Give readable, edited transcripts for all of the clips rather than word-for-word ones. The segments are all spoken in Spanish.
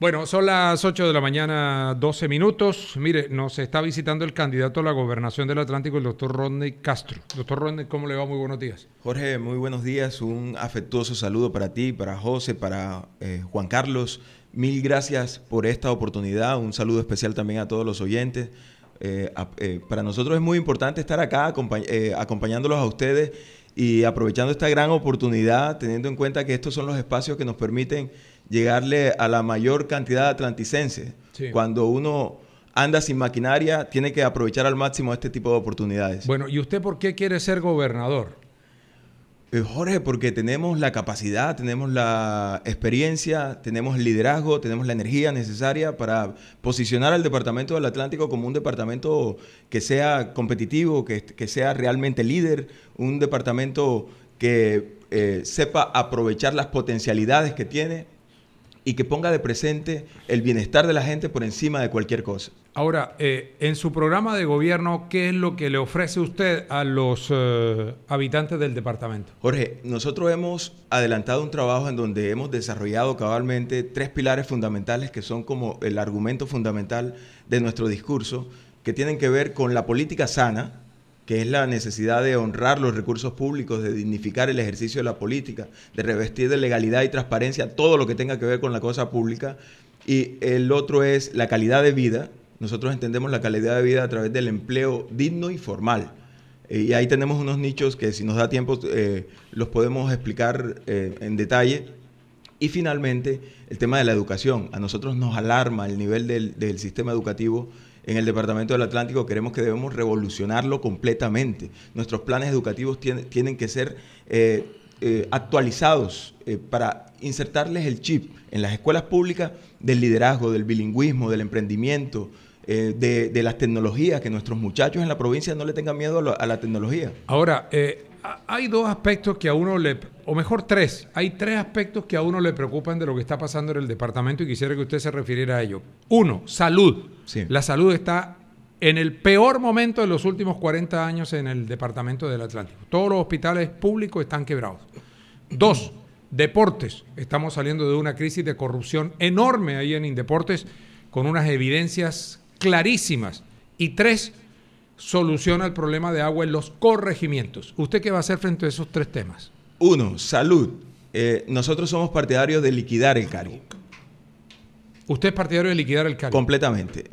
Bueno, son las 8 de la mañana, 12 minutos. Mire, nos está visitando el candidato a la gobernación del Atlántico, el doctor Rodney Castro. Doctor Rodney, ¿cómo le va? Muy buenos días. Jorge, muy buenos días. Un afectuoso saludo para ti, para José, para Juan Carlos. Mil gracias por esta oportunidad. Un saludo especial también a todos los oyentes. Para nosotros es muy importante estar acá acompañándolos a ustedes y aprovechando esta gran oportunidad, teniendo en cuenta que estos son los espacios que nos permiten llegarle a la mayor cantidad de atlanticenses. Sí. Cuando uno anda sin maquinaria, tiene que aprovechar al máximo este tipo de oportunidades. Bueno, ¿y usted por qué quiere ser gobernador? Jorge, porque tenemos la capacidad, tenemos la experiencia, tenemos el liderazgo, tenemos la energía necesaria para posicionar al Departamento del Atlántico como un departamento que sea competitivo, que sea realmente líder, un departamento que sepa aprovechar las potencialidades que tiene y que ponga de presente el bienestar de la gente por encima de cualquier cosa. Ahora, en su programa de gobierno, ¿qué es lo que le ofrece usted a los habitantes del departamento? Jorge, nosotros hemos adelantado un trabajo en donde hemos desarrollado cabalmente 3 pilares fundamentales que son como el argumento fundamental de nuestro discurso, que tienen que ver con la política sana, que es la necesidad de honrar los recursos públicos, de dignificar el ejercicio de la política, de revestir de legalidad y transparencia todo lo que tenga que ver con la cosa pública. Y el otro es la calidad de vida. Nosotros entendemos la calidad de vida a través del empleo digno y formal. Y ahí tenemos unos nichos que si nos da tiempo los podemos explicar en detalle. Y finalmente, el tema de la educación. A nosotros nos alarma el nivel del sistema educativo en el Departamento del Atlántico. Queremos que debemos revolucionarlo completamente. Nuestros planes educativos tienen que ser actualizados para insertarles el chip en las escuelas públicas del liderazgo, del bilingüismo, del emprendimiento, de las tecnologías, que nuestros muchachos en la provincia no le tengan miedo a la tecnología. Ahora, hay 2 aspectos que a uno o mejor 3, hay 3 aspectos que a uno le preocupan de lo que está pasando en el departamento y quisiera que usted se refiriera a ello. 1, salud. Sí. La salud está en el peor momento de los últimos 40 años en el departamento del Atlántico. Todos los hospitales públicos están quebrados. 2, deportes. Estamos saliendo de una crisis de corrupción enorme ahí en Indeportes con unas evidencias clarísimas. Y 3, soluciona el problema de agua en los corregimientos. ¿Usted qué va a hacer frente a esos 3 temas? 1, salud. Nosotros somos partidarios de liquidar el CARI. ¿Usted es partidario de liquidar el CARI? Completamente.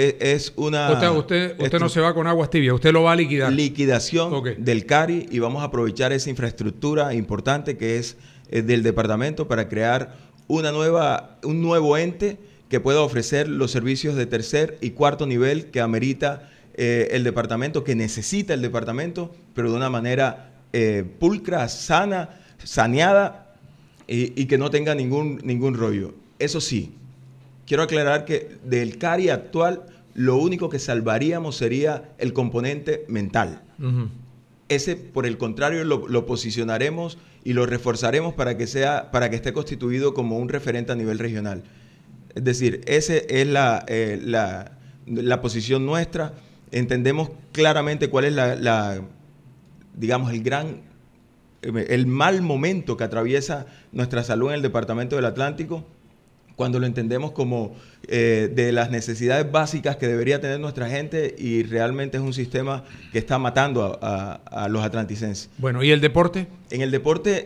Usted no se va con aguas tibias, usted lo va a liquidar. Liquidación del CARI, y vamos a aprovechar esa infraestructura importante que es del departamento para crear un nuevo ente que pueda ofrecer los servicios de tercer y cuarto nivel que amerita el departamento, que necesita el departamento, pero de una manera pulcra, sana, saneada y que no tenga ningún rollo. Eso sí, quiero aclarar que del CARI actual lo único que salvaríamos sería el componente mental. Uh-huh. Ese, por el contrario, lo posicionaremos y lo reforzaremos para que esté constituido como un referente a nivel regional. Es decir, esa es la posición nuestra. Entendemos claramente cuál es digamos, el mal momento que atraviesa nuestra salud en el Departamento del Atlántico, cuando lo entendemos como de las necesidades básicas que debería tener nuestra gente, y realmente es un sistema que está matando a los atlanticenses. Bueno, ¿y el deporte? En el deporte,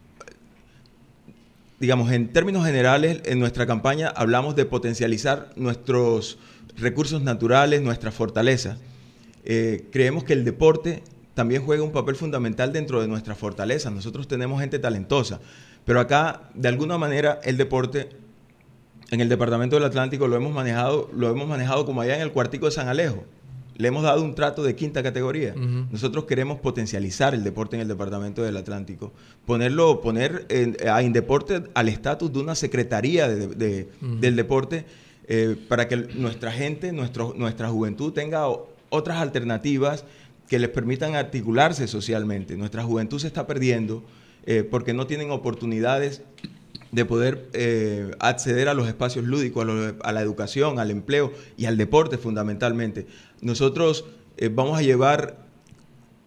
digamos, en términos generales, en nuestra campaña hablamos de potencializar nuestros recursos naturales, nuestras fortalezas. Creemos que el deporte también juega un papel fundamental dentro de nuestras fortalezas. Nosotros tenemos gente talentosa, pero acá, de alguna manera, el deporte en el Departamento del Atlántico lo hemos manejado como allá en el Cuartico de San Alejo. Le hemos dado un trato de 5ª categoría. Uh-huh. Nosotros queremos potencializar el deporte en el Departamento del Atlántico, poner a Indeporte al estatus de una secretaría uh-huh. del deporte, para que nuestra gente, nuestra juventud tenga otras alternativas que les permitan articularse socialmente. Nuestra juventud se está perdiendo porque no tienen oportunidades de poder acceder a los espacios lúdicos, a la educación, al empleo y al deporte fundamentalmente. Nosotros vamos a llevar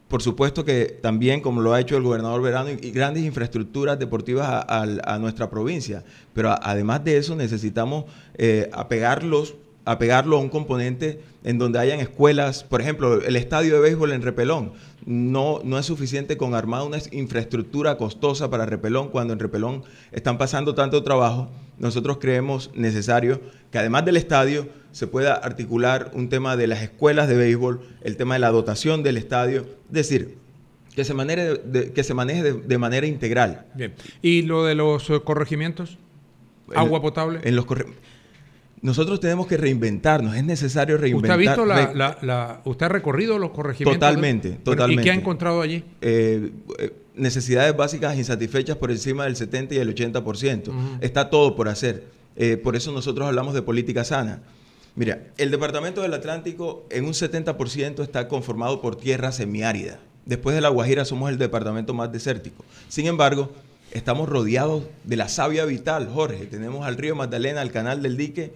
por supuesto que también, como lo ha hecho el gobernador Verano, y grandes infraestructuras deportivas a nuestra provincia. Pero además de eso necesitamos apegarlo a un componente en donde hayan escuelas. Por ejemplo, el estadio de béisbol en Repelón. No es suficiente con armar una infraestructura costosa para Repelón cuando en Repelón están pasando tanto trabajo. Nosotros creemos necesario que además del estadio se pueda articular un tema de las escuelas de béisbol, el tema de la dotación del estadio, es decir, que se maneje de manera integral. Bien. ¿Y lo de los corregimientos? ¿Agua potable? Nosotros tenemos que reinventarnos, es necesario reinventar. ¿Usted ha visto usted ha recorrido los corregimientos? Totalmente. ¿Y qué ha encontrado allí? Necesidades básicas insatisfechas por encima del 70 y el 80%. Está todo por hacer. Por eso nosotros hablamos de política sana. Mira, el Departamento del Atlántico en un 70% está conformado por tierra semiárida. Después de La Guajira somos el departamento más desértico. Sin embargo, estamos rodeados de la savia vital, Jorge. Tenemos al río Magdalena, al canal del dique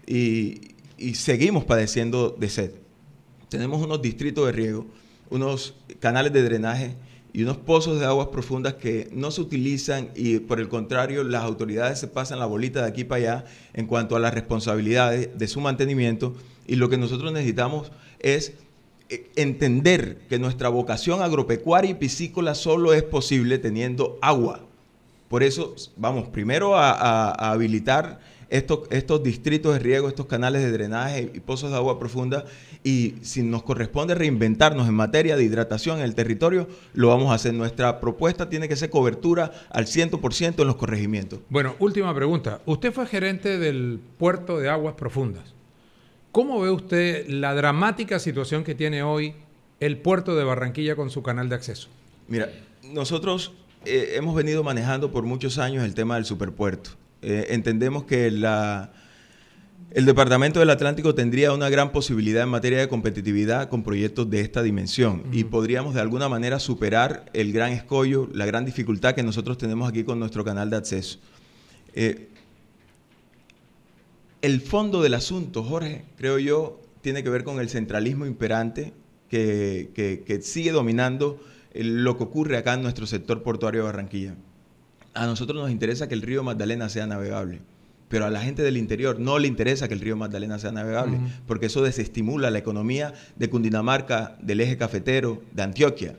y seguimos padeciendo de sed. Tenemos unos distritos de riego, unos canales de drenaje y unos pozos de aguas profundas que no se utilizan y por el contrario las autoridades se pasan la bolita de aquí para allá en cuanto a las responsabilidades de su mantenimiento, y lo que nosotros necesitamos es entender que nuestra vocación agropecuaria y piscícola solo es posible teniendo agua. Por eso vamos primero a habilitar estos distritos de riego, estos canales de drenaje y pozos de agua profunda, y si nos corresponde reinventarnos en materia de hidratación en el territorio, lo vamos a hacer. Nuestra propuesta tiene que ser cobertura al 100% en los corregimientos. Bueno, última pregunta. Usted fue gerente del puerto de aguas profundas. ¿Cómo ve usted la dramática situación que tiene hoy el puerto de Barranquilla con su canal de acceso? Mira, nosotros hemos venido manejando por muchos años el tema del superpuerto. Entendemos que el Departamento del Atlántico tendría una gran posibilidad en materia de competitividad con proyectos de esta dimensión, y podríamos de alguna manera superar el gran escollo, la gran dificultad que nosotros tenemos aquí con nuestro canal de acceso. El fondo del asunto, Jorge, creo yo, tiene que ver con el centralismo imperante que sigue dominando lo que ocurre acá en nuestro sector portuario de Barranquilla. A nosotros nos interesa que el río Magdalena sea navegable, pero a la gente del interior no le interesa que el río Magdalena sea navegable, porque eso desestimula la economía de Cundinamarca, del eje cafetero, de Antioquia.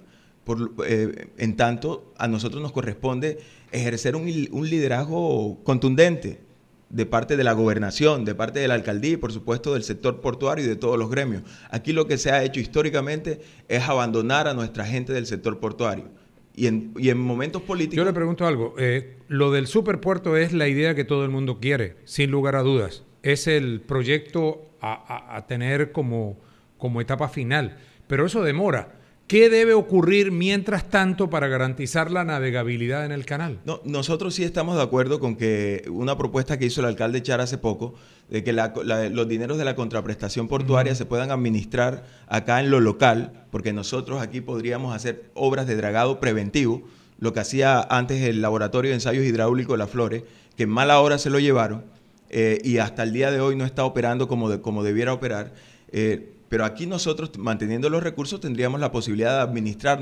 En tanto, a nosotros nos corresponde ejercer un liderazgo contundente de parte de la gobernación, de parte de la alcaldía y por supuesto del sector portuario y de todos los gremios. Aquí lo que se ha hecho históricamente es abandonar a nuestra gente del sector portuario. Y en momentos políticos... Yo le pregunto algo. Lo del superpuerto es la idea que todo el mundo quiere, sin lugar a dudas. Es el proyecto a tener como etapa final. Pero eso demora. ¿Qué debe ocurrir mientras tanto para garantizar la navegabilidad en el canal? No, nosotros sí estamos de acuerdo con que una propuesta que hizo el alcalde Char hace poco, de que los dineros de la contraprestación portuaria se puedan administrar acá en lo local, porque nosotros aquí podríamos hacer obras de dragado preventivo, lo que hacía antes el Laboratorio de Ensayos Hidráulicos de Las Flores, que en mala hora se lo llevaron y hasta el día de hoy no está operando como debiera operar. Pero aquí nosotros, manteniendo los recursos, tendríamos la posibilidad de administrar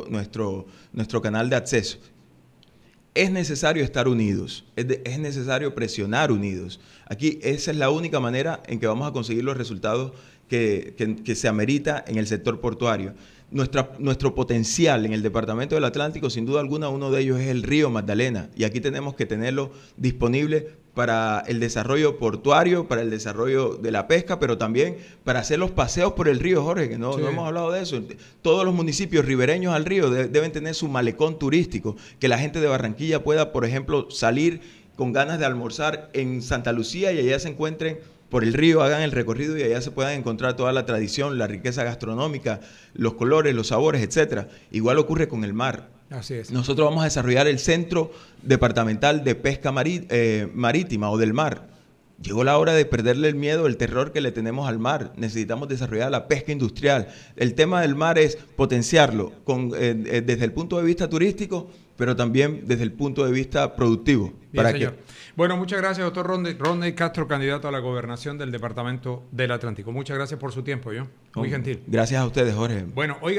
nuestro canal de acceso. Es necesario estar unidos, es necesario presionar unidos. Aquí esa es la única manera en que vamos a conseguir los resultados que se amerita en el sector portuario. Nuestro potencial en el Departamento del Atlántico, sin duda alguna, uno de ellos es el río Magdalena, y aquí tenemos que tenerlo disponible para el desarrollo portuario, para el desarrollo de la pesca, pero también para hacer los paseos por el río, Jorge, que no hemos hablado de eso. Todos los municipios ribereños al río deben tener su malecón turístico, que la gente de Barranquilla pueda, por ejemplo, salir con ganas de almorzar en Santa Lucía y allá se encuentren por el río, hagan el recorrido y allá se puedan encontrar toda la tradición, la riqueza gastronómica, los colores, los sabores, etcétera. Igual ocurre con el mar. Así es. Nosotros vamos a desarrollar el Centro Departamental de Pesca Marítima o del Mar. Llegó la hora de perderle el miedo, el terror que le tenemos al mar. Necesitamos desarrollar la pesca industrial. El tema del mar es potenciarlo desde el punto de vista turístico, pero también desde el punto de vista productivo. Bien, señor. Bueno, muchas gracias, doctor Rodney Castro, candidato a la gobernación del Departamento del Atlántico. Muchas gracias por su tiempo, muy gentil. Gracias a ustedes, Jorge. Bueno, oiga.